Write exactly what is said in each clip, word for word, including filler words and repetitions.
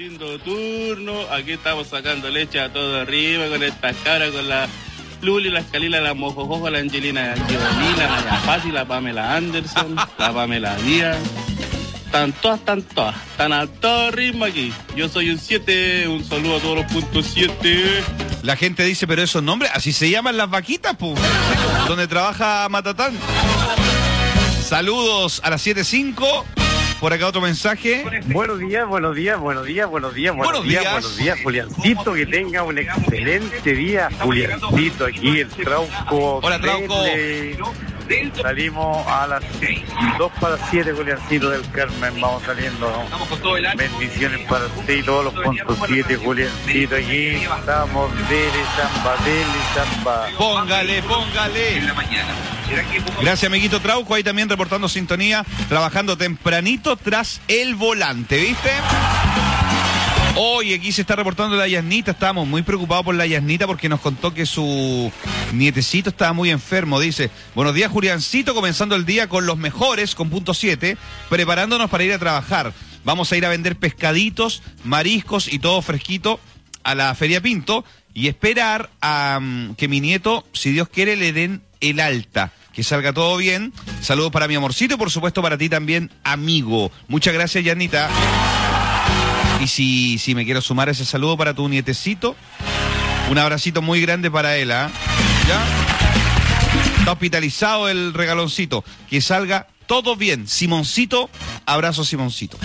lindo turno. Aquí estamos sacando leche a todo arriba con estas cabras, con la Luli, la Escalila, la Mojojojo, la Angelina Giovanni, la Maya Fácil, la Pamela Anderson, la Pamela Díaz. Están todas, están todas. Están a todo ritmo aquí. Yo soy un siete. Un saludo a todos los puntos siete. La gente dice, pero esos nombres, así se llaman las vaquitas, pues. Donde trabaja Matatán. Saludos a las siete cinco. Por acá otro mensaje. Buenos días, buenos días, buenos días, buenos días, buenos, buenos días, días, buenos días, Juliancito, que tenga un excelente día, Juliancito, aquí el Trauco. Hola, Trauco. Dele. Salimos a las dos para las siete, Juliancito del Carmen, vamos saliendo. Bendiciones para usted y todos los puntos siete, Juliancito, aquí estamos, dele samba, dele samba. Póngale, póngale. Gracias, amiguito Trauco, ahí también reportando sintonía, trabajando tempranito tras el volante, ¿viste? Hoy aquí se está reportando la Yasnita, estábamos muy preocupados por la Yasnita porque nos contó que su nietecito estaba muy enfermo. Dice, buenos días, Juliancito, comenzando el día con los mejores, con punto siete, preparándonos para ir a trabajar. Vamos a ir a vender pescaditos, mariscos y todo fresquito a la Feria Pinto y esperar a um, que mi nieto, si Dios quiere, le den el alta. Que salga todo bien. Saludos para mi amorcito y por supuesto para ti también, amigo. Muchas gracias, Yanita. Y si, si me quiero sumar ese saludo para tu nietecito, un abracito muy grande para él, ¿ah? ¿eh? ¿Ya? Está hospitalizado el regaloncito. Que salga todo bien. Simoncito, abrazo, Simoncito.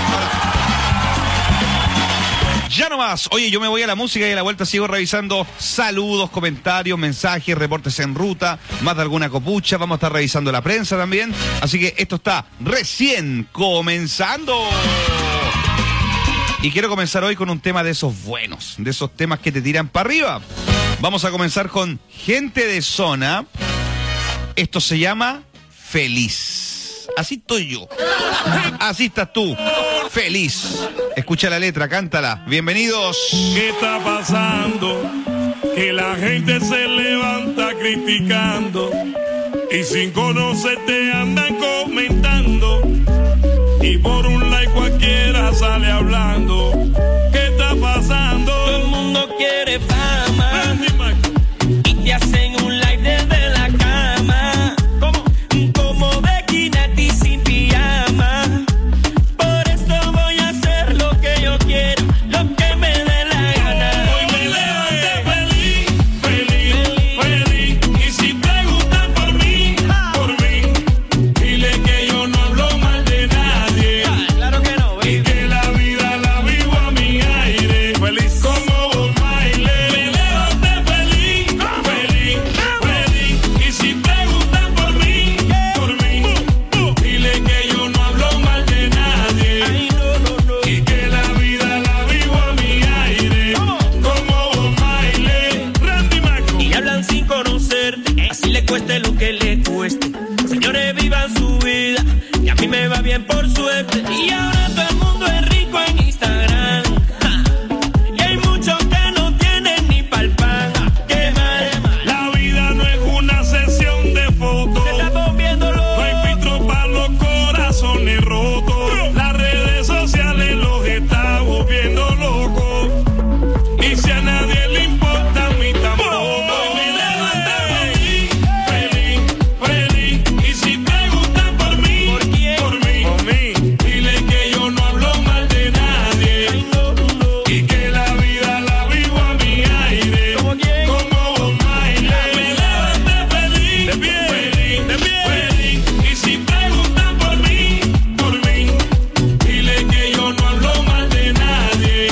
Ya nomás. Oye, yo me voy a la música y a la vuelta sigo revisando saludos, comentarios, mensajes, reportes en ruta, más de alguna copucha. Vamos a estar revisando la prensa también. Así que esto está recién comenzando. Y quiero comenzar hoy con un tema de esos buenos, de esos temas que te tiran para arriba. Vamos a comenzar con Gente de Zona. Esto se llama Feliz. Así estoy yo. Así estás tú. Feliz. Escucha la letra, cántala. Bienvenidos. ¿Qué está pasando? Que la gente se levanta criticando y sin conocerte andan comentando. Y por un like cualquiera sale hablando. ¿Qué está pasando? Todo el mundo quiere fama y te hacen un like desde la cama. ¿Cómo? Como Becky sin pijama. Por eso voy a hacer lo que yo quiero, lo que me dé la gana. Hoy me levanté feliz, feliz, feliz. Y si preguntan por mí, por mí, dile que yo no hablo mal de nadie. Claro que no, baby. Y que la vida la vivo a mi aire. Feliz como un baile. Me levanté feliz, feliz, feliz. Y si preguntan por mí, por mí, dile que yo no hablo mal de nadie. Ay, no, no, no. Y que la vida la vivo a mi aire. Como un baile. Randy Marco. Y hablan sin conocerte, así le cueste lo que le cueste. Señores, vivan su vida, y a mí me va bien por suerte. Y ahora todo el mundo es rico en Instagram. Ja. Y hay muchos que no tienen ni pa'l pan. Qué mal. La vida no es una sesión de fotos. Se está volviendo loco. No hay filtro para los corazones rotos. Las redes sociales los está volviendo locos. Y si a nadie le importa, a mí tampoco. Hoy me levanté feliz, feliz, feliz. Y si preguntan por mí, ¿Por quién? por mí, por mí, dile que yo no hablo mal de nadie. Ay, no, no. Y que la vida la vivo a mi aire. ¿Cómo quién? Como un baile. Me levanté feliz, de pie, feliz, de pie, feliz. Y si preguntan por mí, por mí, dile que yo no hablo mal de nadie.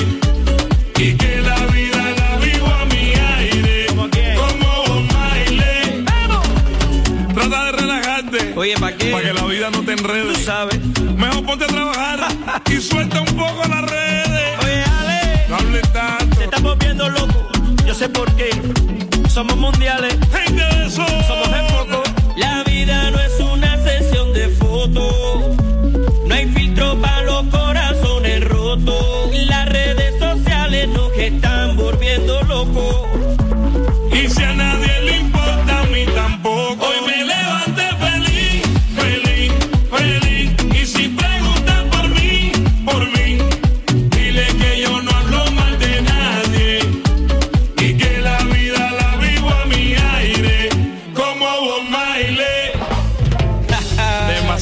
Y que la vida la vivo a mi aire. ¿Cómo quién? Como un baile. ¡Vamos! Trata de relajarte. Oye, ¿para qué? Para que la vida no te Tú enrede. sabes. Mejor ponte a trabajar y suelta un poco las redes. Oye, Ale, No hables tanto. se está volviendo loco. Yo sé por qué. Somos mundiales. Gente de Zona. Somos en poco. La vida no es una sesión de fotos. No hay filtro para los corazones rotos. Las redes sociales nos están volviendo locos. Y si a nadie le importa, a mí tampoco. Hoy me levanté feliz, feliz, feliz. Y si preguntan por mí, por mí, dile que yo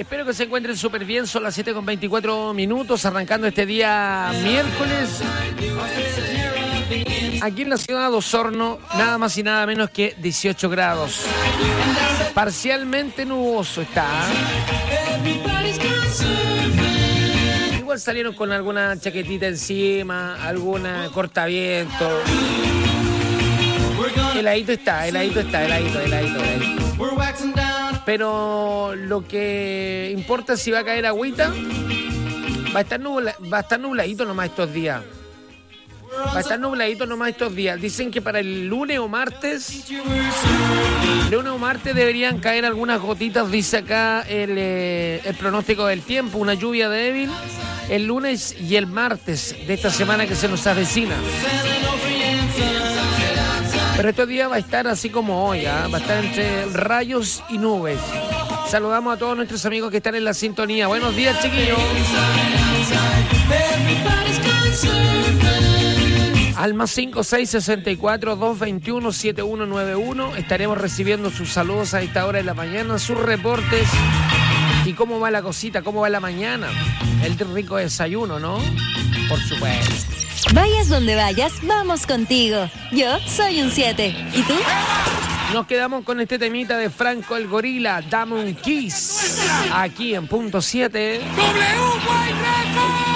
Espero que se encuentren súper bien. Son las siete con veinticuatro minutos, arrancando este día miércoles. Aquí en la ciudad de Osorno, nada más y nada menos que dieciocho grados. Parcialmente nuboso está. Igual salieron con alguna chaquetita encima, alguna cortaviento. Heladito está, heladito está, heladito, heladito, heladito. Pero lo que importa es si va a caer agüita. Va a estar nubla, va a estar nubladito nomás estos días. Va a estar nubladito nomás estos días. Dicen que para el lunes o martes, lunes o martes deberían caer algunas gotitas, dice acá el, eh, el pronóstico del tiempo, una lluvia débil el lunes y el martes de esta semana que se nos avecina. Pero estos días va a estar así como hoy, ¿eh? Va a estar entre rayos y nubes. Saludamos a todos nuestros amigos que están en la sintonía. Buenos días, chiquillos. Al más cinco seis seis cuatro, dos dos uno, siete uno nueve uno. Estaremos recibiendo sus saludos a esta hora de la mañana, sus reportes. ¿Y cómo va la cosita? ¿Cómo va la mañana? El rico desayuno, ¿no? Por supuesto. Vayas donde vayas, vamos contigo. Yo soy un siete. ¿Y tú? Nos quedamos con este temita de Franco el Gorila, Dame un Kiss. Aquí en punto siete. W White Records.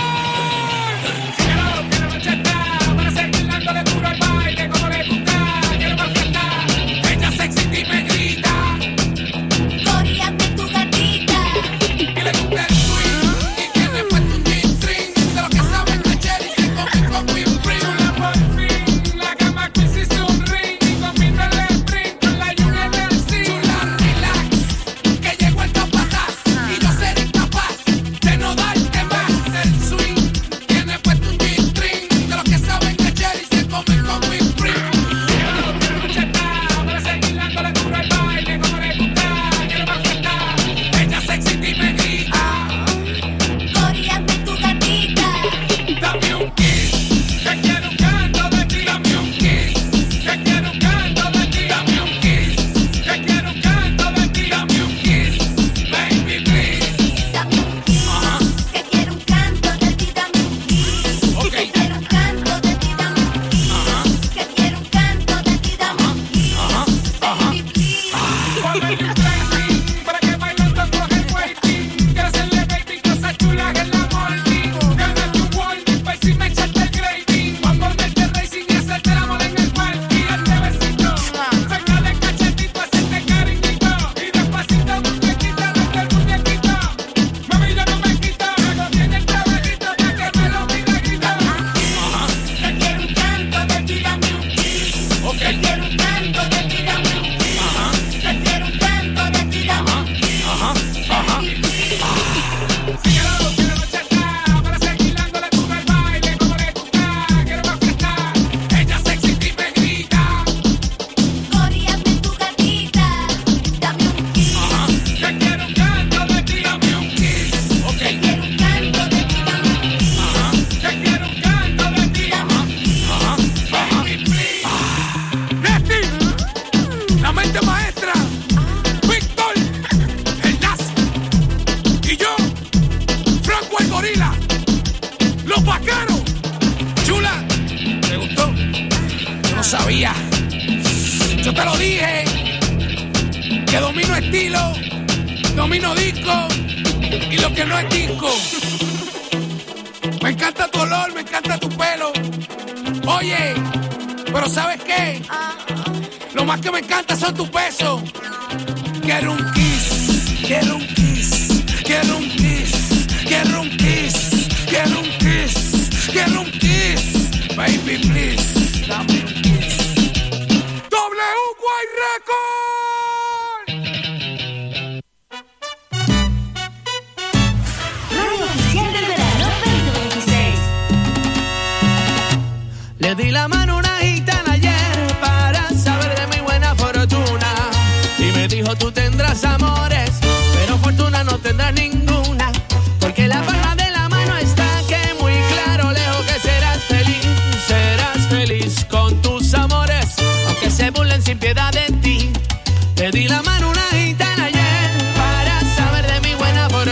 Te di la mano una gitana ayer para saber de mi buena fortuna.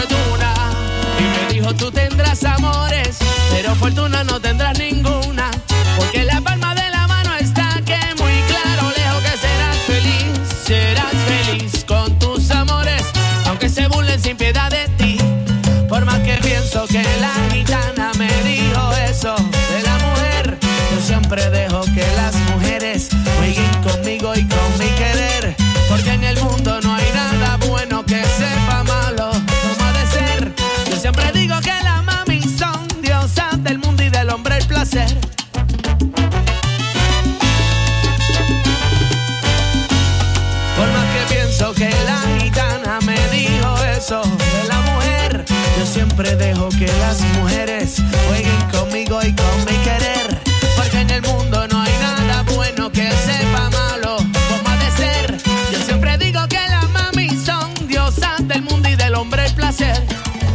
que la gitana me dijo eso de la mujer. Yo siempre dejo que las mujeres jueguen conmigo y con mi querer, porque en el mundo no hay nada bueno que sepa malo como ha de ser. Yo siempre digo que las mami son diosas del mundo y del hombre el placer. Por más que pienso que la gitana me dijo eso de la mujer, yo siempre dejo que las mujeres jueguen conmigo y con mi querer, porque en el mundo no hay nada bueno que sepa malo como ha de ser. Yo siempre digo que las mami son diosas del mundo y del hombre el placer.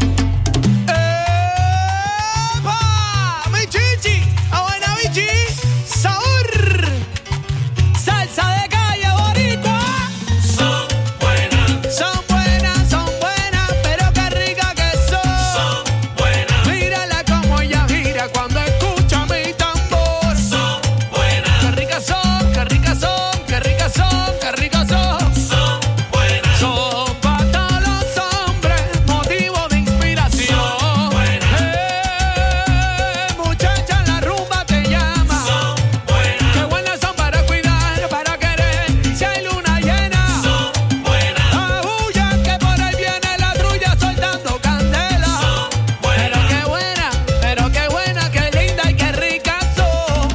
¡Epa! ¡Mi chichi! ¡A buena bichi! ¡Sabor! ¡Salsa de calle boricua! Son buenas. Son buenas, son buenas, pero qué rica que son. Son buenas. Mírala como ella gira cuando escucha mi tambor. Son buenas. Qué ricas son, qué ricas son, qué ricas son, qué ricas son. Son buenas. Son para todos los hombres, motivo de inspiración. Son buenas. Eh, muchacha, la rumba te llama. Son buenas. Qué buenas son para cuidar, para querer, si hay luna llena. Son buenas. Abulla, que por ahí viene la trulla soltando candela. Son buenas. Pero qué buena, pero qué buena, qué linda y qué rica son.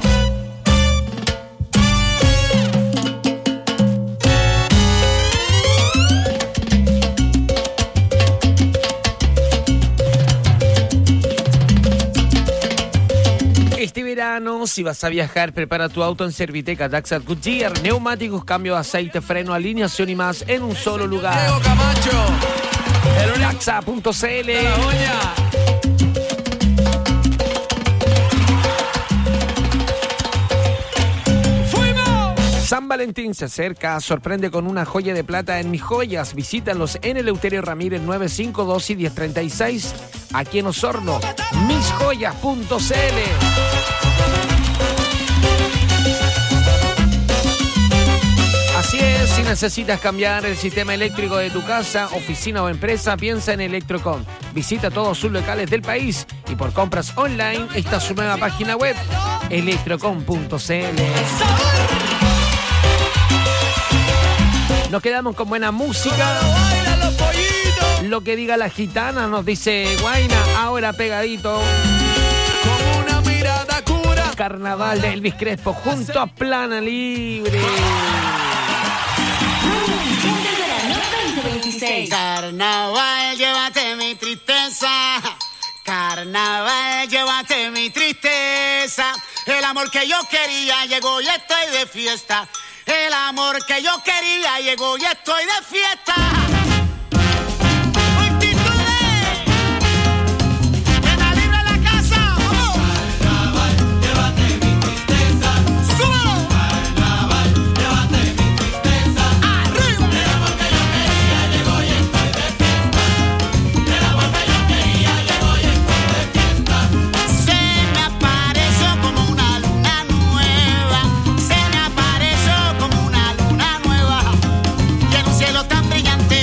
Este verano, si vas a viajar, prepara tu auto en Serviteca Daxat Goodyear. Neumáticos, cambio de aceite, freno, alineación y más en un solo lugar. Diego Camacho, el Daxa punto c l. San Valentín se acerca, sorprende con una joya de plata en Mis Joyas. Visítalos en Eleuterio Ramírez nueve cinco dos y diez treinta y seis, aquí en Osorno. mis joyas punto c l. Así es, si necesitas cambiar el sistema eléctrico de tu casa, oficina o empresa, piensa en Electrocom. Visita todos sus locales del país y por compras online está su nueva página web, electrocom punto c l. Nos quedamos con buena música. Lo que diga la gitana, nos dice Guaina, ahora pegadito. Con una mirada cura. Carnaval de Elvis Crespo junto a Plana Libre. Carnaval, llévate mi tristeza. Carnaval, llévate mi tristeza. El amor que yo quería llegó y estoy de fiesta. El amor que yo quería llegó y estoy de fiesta. Tan brillante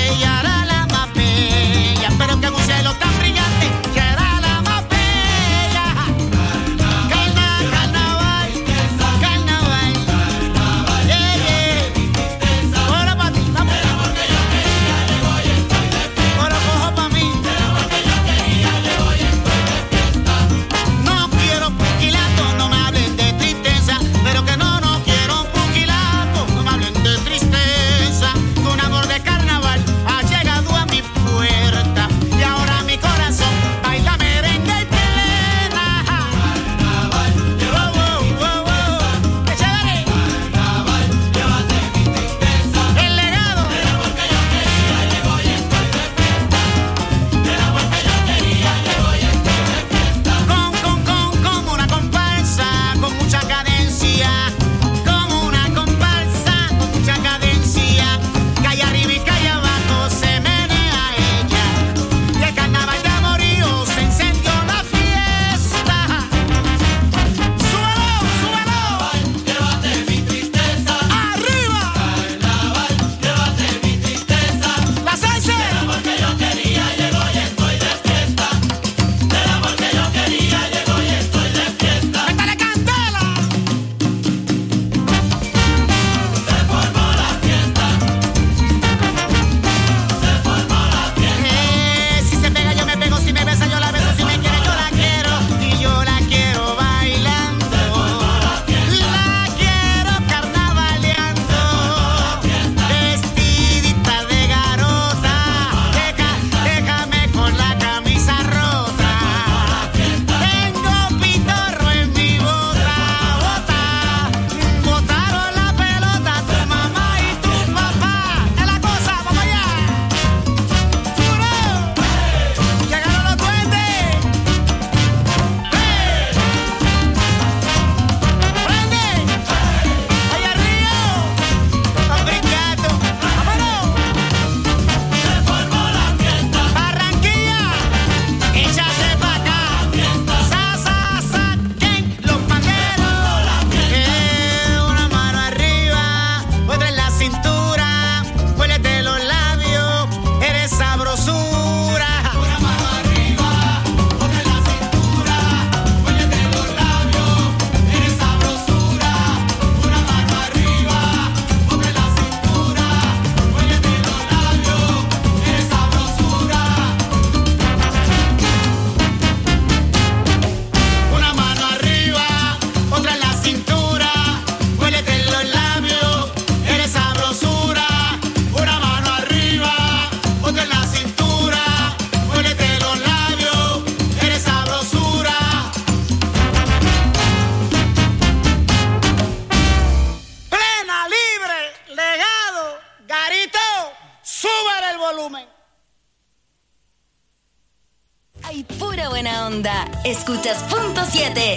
onda. Escuchas punto siete.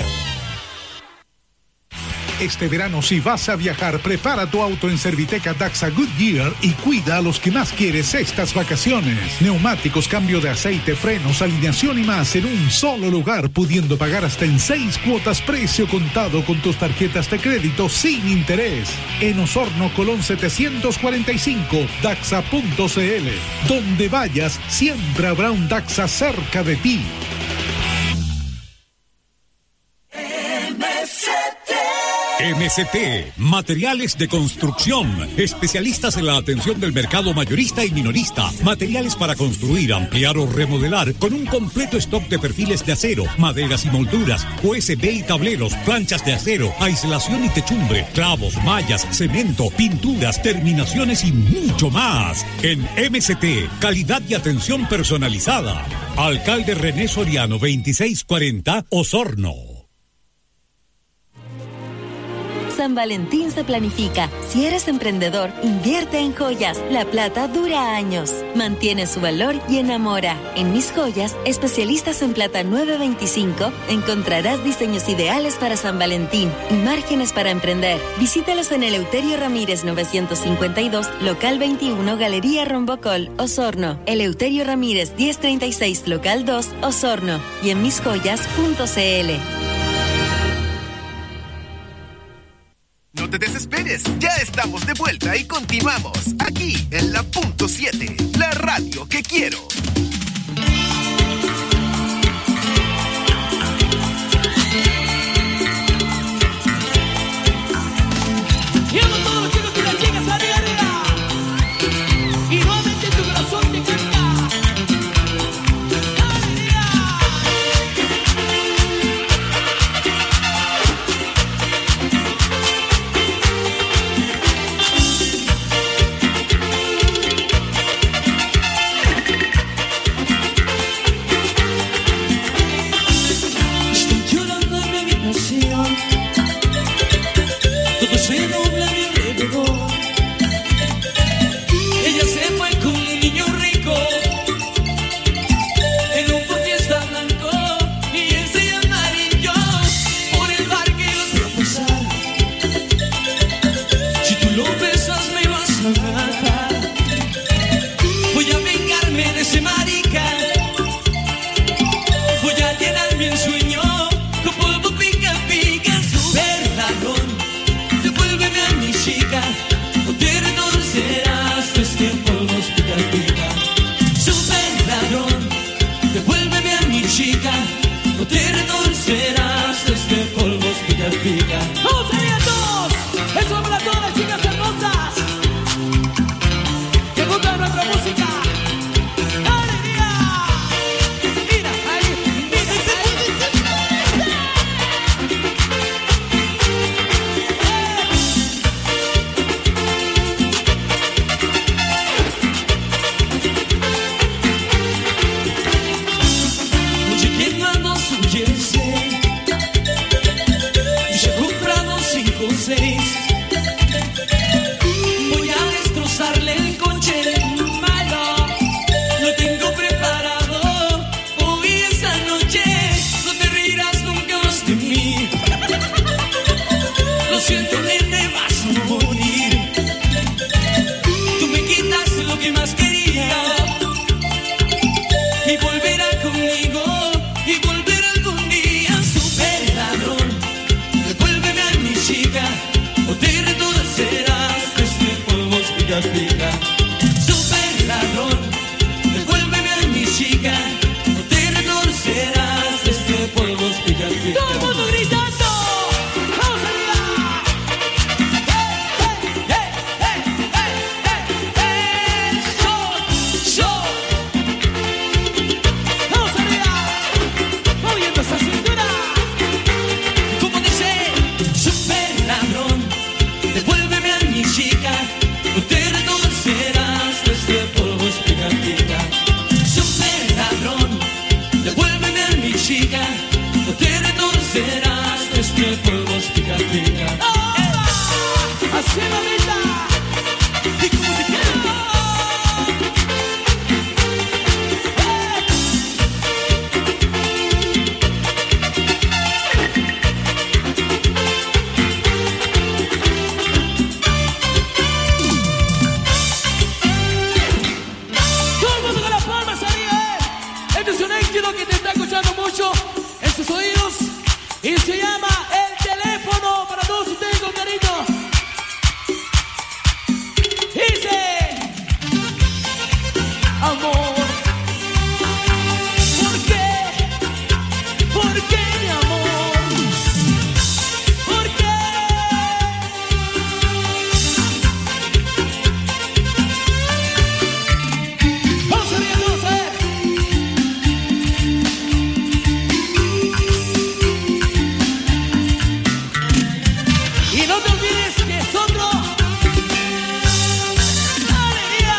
Este verano, si vas a viajar, prepara tu auto en Serviteca Daxa Goodyear y cuida a los que más quieres estas vacaciones. Neumáticos, cambio de aceite, frenos, alineación y más en un solo lugar, pudiendo pagar hasta en seis cuotas precio contado con tus tarjetas de crédito sin interés. En Osorno, Colón setecientos cuarenta y cinco, daxa punto c l. Donde vayas, siempre habrá un Daxa cerca de ti. M S T, Materiales de Construcción, especialistas en la atención del mercado mayorista y minorista, materiales para construir, ampliar o remodelar, con un completo stock de perfiles de acero, maderas y molduras, U S B y tableros, planchas de acero, aislación y techumbre, clavos, mallas, cemento, pinturas, terminaciones y mucho más. En M S T, calidad y atención personalizada. Alcalde René Soriano, veintiséis cuarenta, Osorno. San Valentín se planifica. Si eres emprendedor, invierte en joyas. La plata dura años. Mantiene su valor y enamora. En Mis Joyas, especialistas en plata nueve veinticinco, encontrarás diseños ideales para San Valentín y márgenes para emprender. Visítalos en Eleuterio Ramírez novecientos cincuenta y dos, local veintiuno, Galería Rombocol, Osorno. Eleuterio Ramírez diez treinta y seis, local dos, Osorno. Y en mis joyas punto c l. No te desesperes, ya estamos de vuelta y continuamos aquí en la punto siete, la radio que quiero. Y vamos todos los chicos y las chicas arriba, arriba. Y nuevamente tu corazón te canta. Todo se dobla a mi alrededor. Ella se fue con un niño rico en un Ford Fiesta blanco y él se llama amarillo. Por el parque los veo pasar. Si tú lo besas me vas a matar. Voy a vengarme de ese marica. Voy a llenar mi ensueño con polvo pica pica. Super ladrón, devuélveme a mi chica, no te retorcerás, este polvo pica pica. Super ladrón, devuélveme a mi chica, no te retorcerás, este polvo pica pica. ¡Vamos allá todos! ¡Eso para todas las chicas hermosas! ¡Que gusta nuestra música! ¡Alegría! ¡Mira, ahí! ¡Mira, ahí! Y se llama El Teléfono para todos ustedes con cariño. Dice, amor, ¿por qué? ¿Por qué, mi amor? ¿Por qué? Vamos a ver, vamos a ver. Y no te olvides que es otro. ¡Alegría!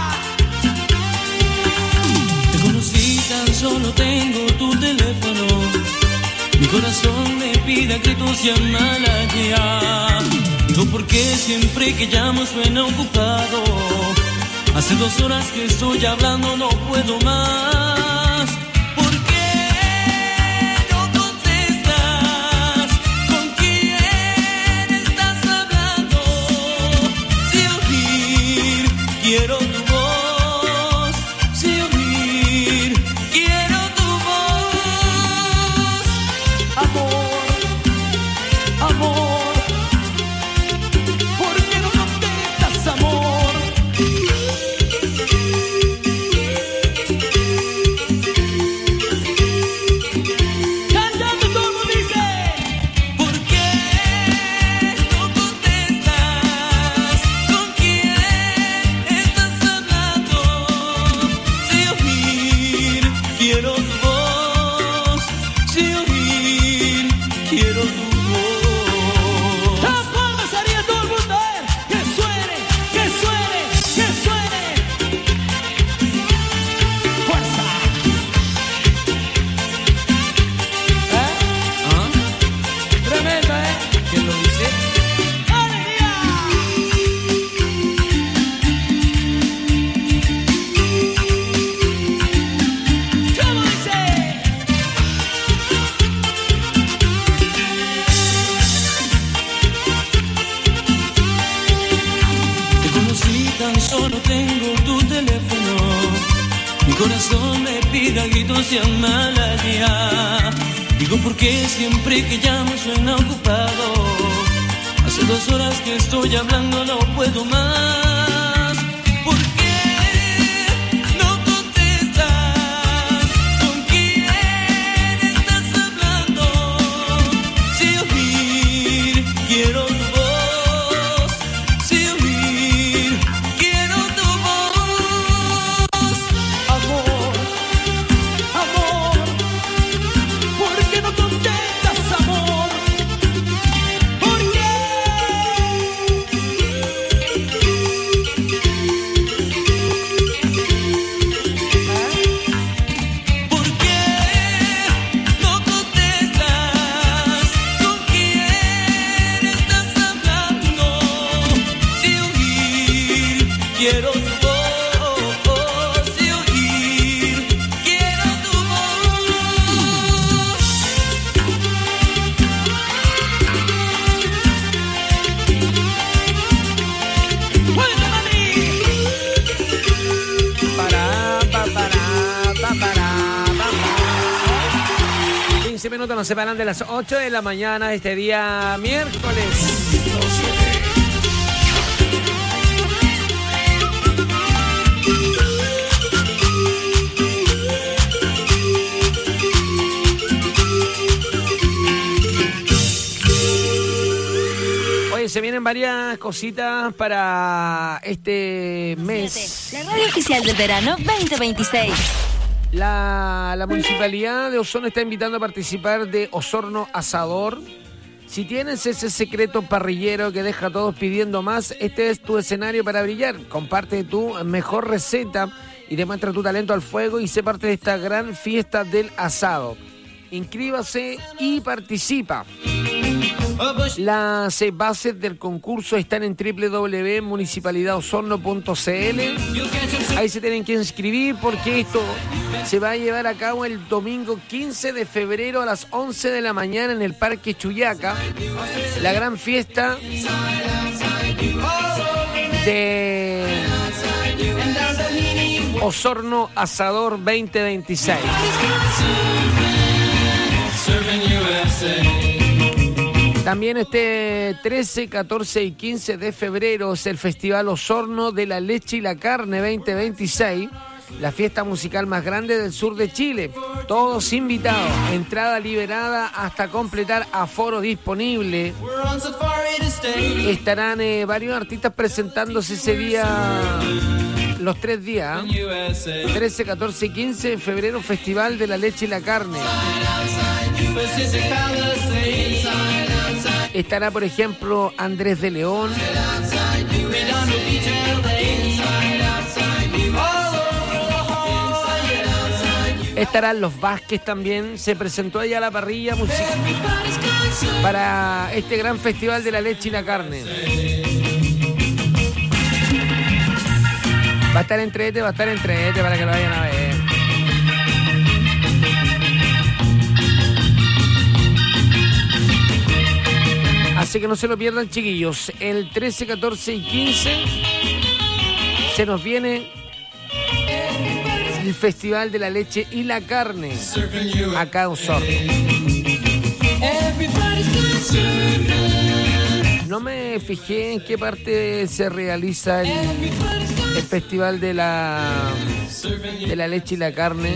Te conocí, tan solo tengo tu teléfono. Mi corazón me pide a gritos llamarla ya. Digo, ¿por qué siempre que llamo suena ocupado? Hace dos horas que estoy hablando, no puedo más. ¿Por qué no contestas? ¿Con quién estás hablando? Si oír, quiero tu voz. Si oír, quiero tu voz. Amor, amor, ¿por qué no contestas, amor? Cantando como dice, ¿Por qué no contestas? ¿Con quién estás hablando? Si oír, quiero tu voz. Si oír, quiero tu voz. las palmas haría todo el mundo, a ver, que suene, que suene, que suene. Fuerza. ¿Eh? ¿Ah? Tremendo, ¿eh? ¿Quién lo dice? ¡Alegría! ¿Cómo dice? Te conocí, tan solo tengo tu teléfono. Mi corazón me pide a gritos llamarla ya. Digo, ¿por qué siempre que llamo suena ocupado? Hace dos horas que estoy hablando, no puedo más. ¿Por qué no contestas? ¿Con quién estás hablando? Si oír, quiero tu voz. Si oír, quiero tu voz. Amor, amor, ¿por qué no contestas, amor? ¿Por qué? ¿Por qué no contestas? ¿Con quién estás hablando? Si oír, quiero tu voz. Si oír, quiero tu voz. ¡Bueno, mami! Para, pa, para, pa, para, pa, pa. quince minutos nos separan de las ocho de la mañana este día miércoles. Oye, se vienen varias cositas para este mes. La radio oficial del verano veinte veintiséis. La, la Municipalidad de Osorno está invitando a participar de Osorno Asador. Si tienes ese secreto parrillero que deja a todos pidiendo más, este es tu escenario para brillar. Comparte tu mejor receta y demuestra tu talento al fuego y sé parte de esta gran fiesta del asado. Inscríbase y participa. Las bases del concurso están en doble u doble u doble u punto municipalidad osorno punto c l. Ahí se tienen que inscribir porque esto se va a llevar a cabo el domingo quince de febrero a las once de la mañana en el Parque Chuyaca. La gran fiesta de Osorno Asador veinte veintiséis. Serving you as También este trece, catorce y quince de febrero es el Festival Osorno de la Leche y la Carne veinte veintiséis, la fiesta musical más grande del sur de Chile. Todos invitados, entrada liberada hasta completar aforo disponible. Estarán eh, varios artistas presentándose ese día, los tres días, ¿eh? trece, catorce y quince de febrero, Festival de la Leche y la Carne. Estará, por ejemplo, Andrés de León. Estarán los Vázquez también. Se presentó allá a la parrilla musical para este gran Festival de la Leche y la Carne. Va a estar entrete, va a estar entrete para que lo vayan a ver. Así que no se lo pierdan, chiquillos. El trece, catorce y quince se nos viene el Festival de la Leche y la Carne acá en Osorno. No me fijé en qué parte se realiza el, el Festival de la, de la Leche y la Carne.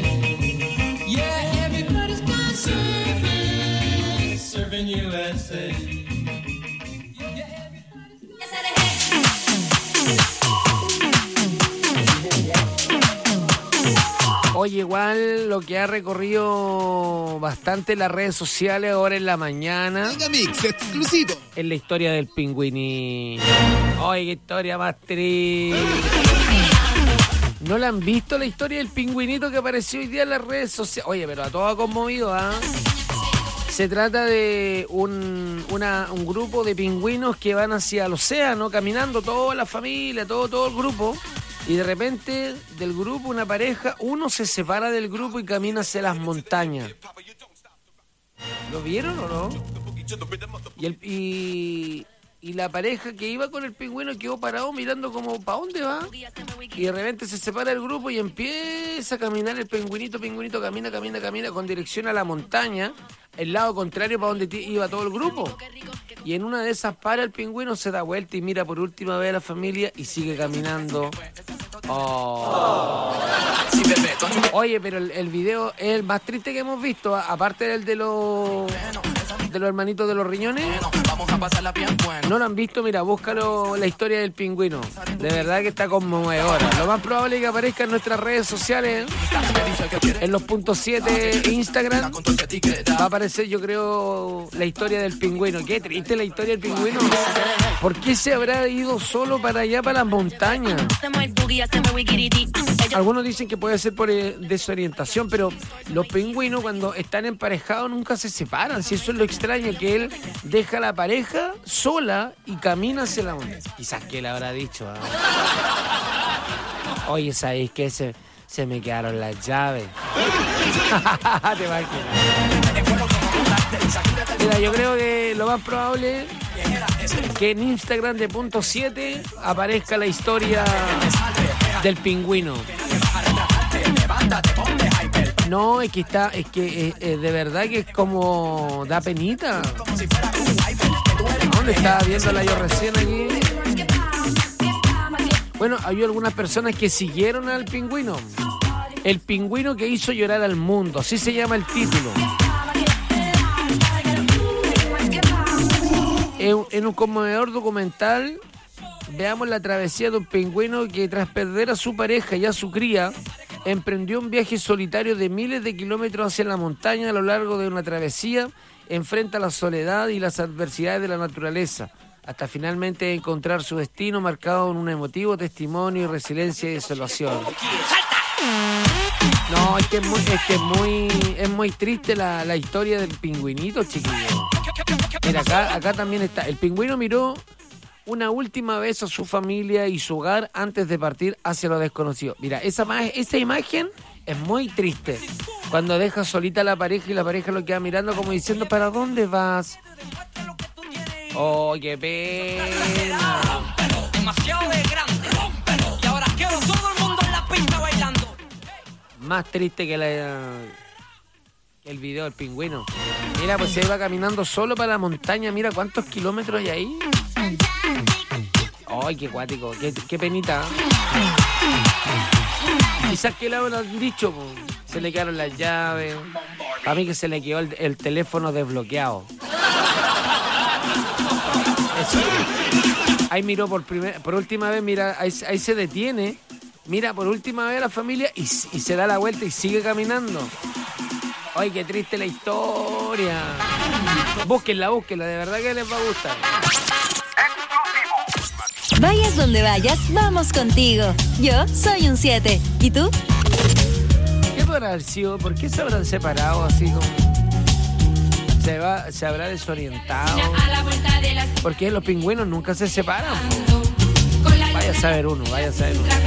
Oye, igual lo que ha recorrido bastante las redes sociales ahora en la mañana. Megamix exclusivo. Es la historia del pingüinito. Oye, qué historia más triste. ¿No la han visto, la historia del pingüinito que apareció hoy día en las redes sociales? Oye, pero a todo ha conmovido, ¿ah? Se trata de un, una, un grupo de pingüinos que van hacia el océano, caminando toda la familia, todo, todo el grupo. Y de repente, del grupo, una pareja, uno se separa del grupo y camina hacia las montañas. ¿Lo vieron o no? Y, el, y, y la pareja que iba con el pingüino quedó parado mirando como, ¿para dónde va? Y de repente se separa el grupo y empieza a caminar el pingüinito, pingüinito, camina, camina, camina, con dirección a la montaña, el lado contrario para donde iba todo el grupo. Y en una de esas para el pingüino, se da vuelta y mira por última vez a la familia y sigue caminando. Oh. Oye, pero el, el video es el más triste que hemos visto, aparte del de los de los hermanitos de los riñones. ¿No lo han visto? Mira, búscalo, la historia del pingüino. De verdad que está conmovedora. Lo más probable es que aparezca en nuestras redes sociales, en los puntos siete Instagram. Va a aparecer, yo creo, la historia del pingüino. Qué triste la historia del pingüino. ¿Por qué se habrá ido solo para allá, para las montañas? Algunos dicen que puede ser por eh, desorientación, pero los pingüinos cuando están emparejados nunca se separan. Si eso es lo extraño, que él deja a la pareja sola y camina hacia la montaña. Quizás que él habrá dicho. ¿eh? Oye, ¿sabéis qué? Se, se me quedaron las llaves. ¿Te imaginas? Mira, yo creo que lo más probable es que en Instagram de punto siete aparezca la historia del pingüino. No, es que está, es que eh, eh, de verdad que es como da penita. ¿Dónde estaba viéndola yo recién aquí? Bueno, había algunas personas que siguieron al pingüino. El pingüino que hizo llorar al mundo, así se llama el título. En un conmovedor documental, veamos la travesía de un pingüino que, tras perder a su pareja y a su cría, emprendió un viaje solitario de miles de kilómetros hacia la montaña. A lo largo de una travesía, enfrenta la soledad y las adversidades de la naturaleza, hasta finalmente encontrar su destino marcado en un emotivo testimonio y resiliencia y desolación. No, es que es muy, es que es muy, es muy triste la, la historia del pingüinito, chiquillo. Mira, acá, acá también está. El pingüino miró una última vez a su familia y su hogar antes de partir hacia lo desconocido. Mira, esa, esa imagen es muy triste. Cuando deja solita a la pareja y la pareja lo queda mirando como diciendo, ¿para dónde vas? ¡Oh, qué pena! Demasiado de grande. Y ahora quiero todo el mundo en la pista bailando. Más triste que la... El video del pingüino. Mira, pues se iba caminando solo para la montaña. Mira cuántos kilómetros hay ahí. Ay, qué cuático, qué, qué penita. Quizás que le habrán dicho, pues, se le quedaron las llaves. Para mí que se le quedó el, el teléfono desbloqueado. Eso. Ahí miró por primera, por última vez, mira, ahí, ahí se detiene. Mira por última vez a la familia y, y se da la vuelta y sigue caminando. Ay, qué triste la historia. Búsquenla, búsquenla, de verdad que les va a gustar. Vayas donde vayas, vamos contigo. Yo soy un siete. ¿Y tú? ¿Qué podrá haber sido? ¿Por qué se habrán separado así como? ¿Se, va, se habrá desorientado? Porque los pingüinos nunca se separan. Vaya a saber uno, vaya a saber uno.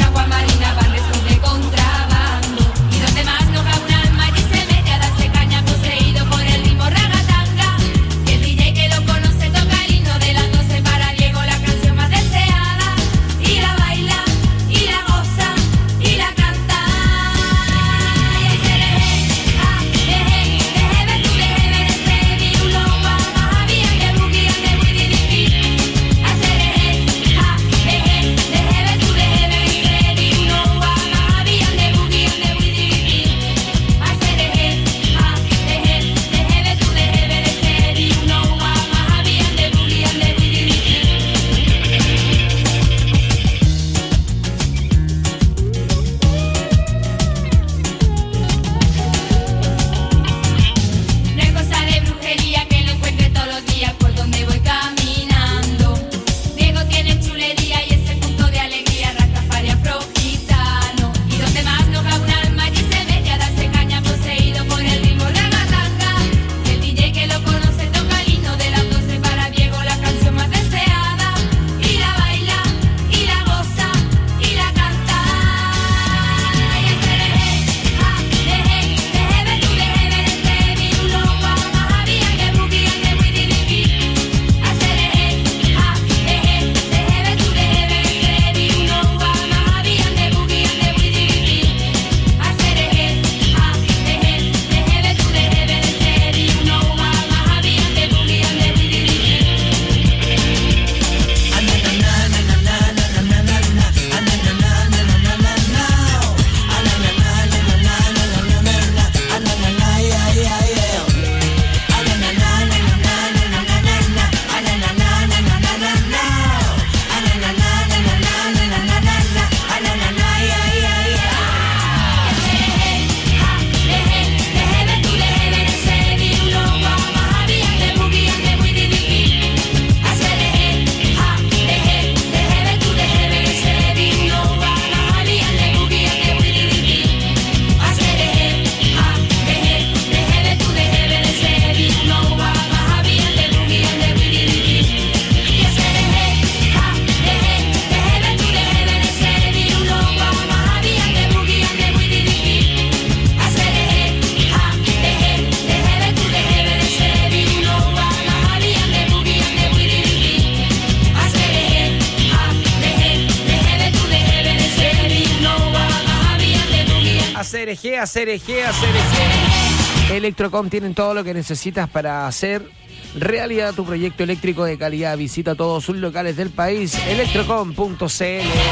Acerejea, acerejea, acerejea. Electrocom tienen todo lo que necesitas para hacer realidad tu proyecto eléctrico de calidad. Visita todos sus locales del país. electrocom punto c l.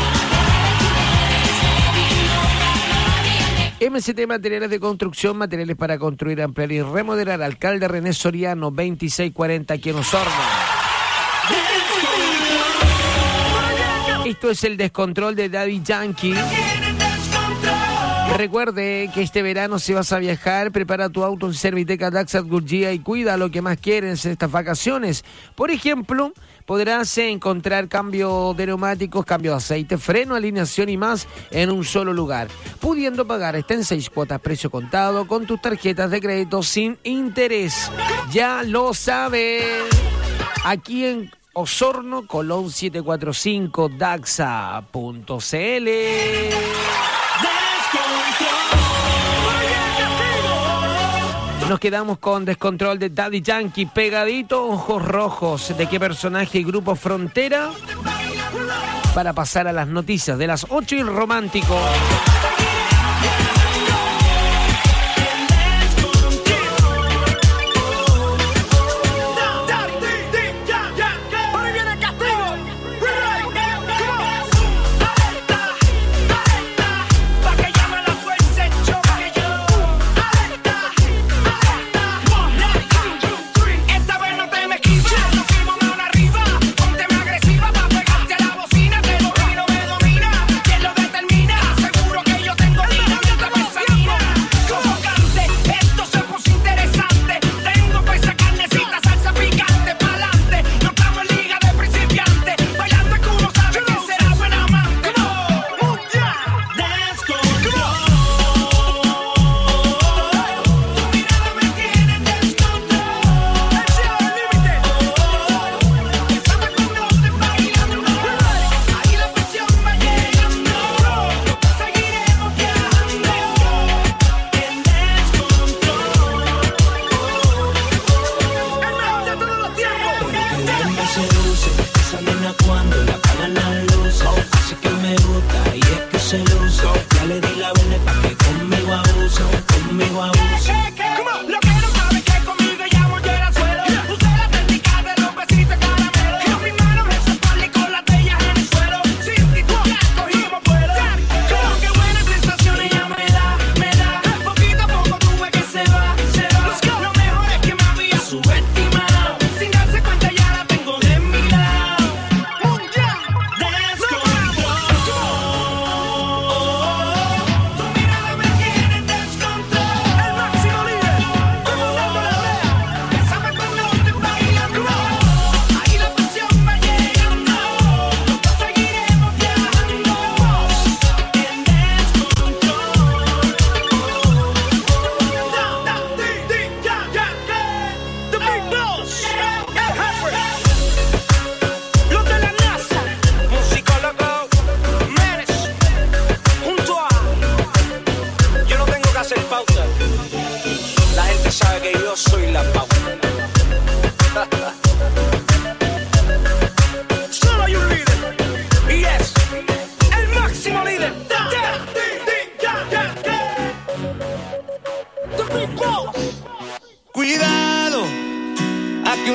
M C T Materiales de Construcción, materiales para construir, ampliar y remodelar. Alcalde René Soriano, veintiséis cuarenta, aquí en Osorno. Esto es el descontrol de Daddy Yankee. Recuerde que este verano, si vas a viajar, prepara tu auto en Serviteca Daxa Gurgia y cuida lo que más quieres en estas vacaciones. Por ejemplo, podrás encontrar cambio de neumáticos, cambio de aceite, freno, alineación y más en un solo lugar, pudiendo pagar hasta en seis cuotas precio contado con tus tarjetas de crédito sin interés. Ya lo sabes. Aquí en Osorno, Colón siete cuatro cinco, daxa punto c l. Nos quedamos con Descontrol de Daddy Yankee, pegadito, ojos rojos. ¿De qué personaje y grupo Frontera? Para pasar a las noticias de las ocho y romántico.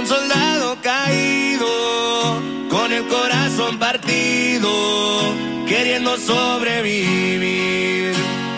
un soldado caído, con el corazón partido, queriendo sobrevivir.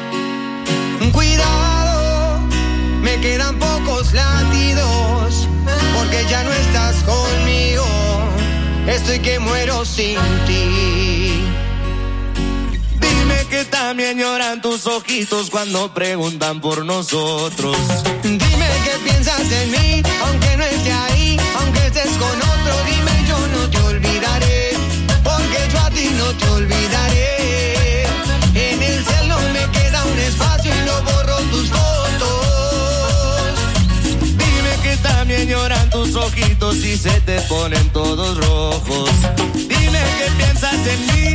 Cuidado, me quedan pocos latidos, porque ya no estás conmigo, estoy que muero sin ti. Dime que también lloran tus ojitos cuando preguntan por nosotros. Dime que piensas en mí, aunque no esté ahí, aunque estés con otro. Dime, yo no te olvidaré, porque yo a ti no te olvidaré. En el cielo me queda un espacio y no borro tus fotos. Dime que también lloran tus ojitos y se te ponen todos rojos. Dime que piensas en mí,